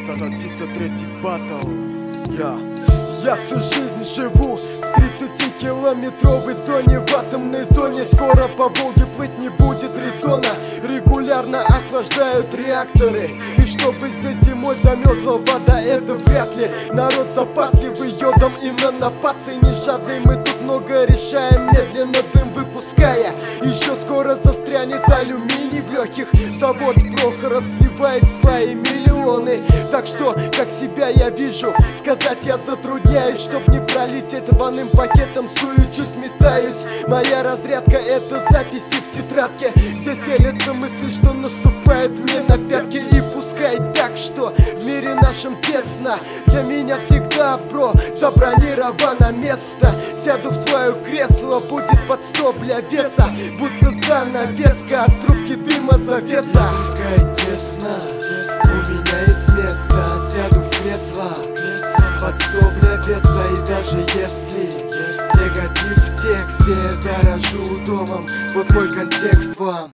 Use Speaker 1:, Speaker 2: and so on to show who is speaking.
Speaker 1: Сиса третий батл.
Speaker 2: Я всю жизнь живу в 30-километровой зоне, в атомной зоне. Скоро по Волге плыть не будет резона. Регулярно охлаждают реакторы, и чтобы здесь зимой замерзла вода, это вряд ли. Народ запасливый йодом и нанопасы не жадный. Мы тут много решаем, медленно дым выпуская. Еще скоро застрянет алюминий в легких. Завод Прохоров сливает свои миллионы. Так что, как себя я вижу, сказать я затрудняюсь. Чтоб не пролететь рваным пакетом, суючусь, метаюсь. Моя разрядка — это записи в тетрадке, где селятся мысли, что наступает мне на пятки. И пускай так, что в мире нашем тесно, для меня всегда, бро, забронировано место. Сяду в свое кресло, будет под 100 для веса, будто занавеска от трубки дыма завеса.
Speaker 1: Пускай тесно, у меня есть место. Сяду в кресло под 100 для веса. И даже если негатив в тексте, дорожу домом, вот мой контекст вам.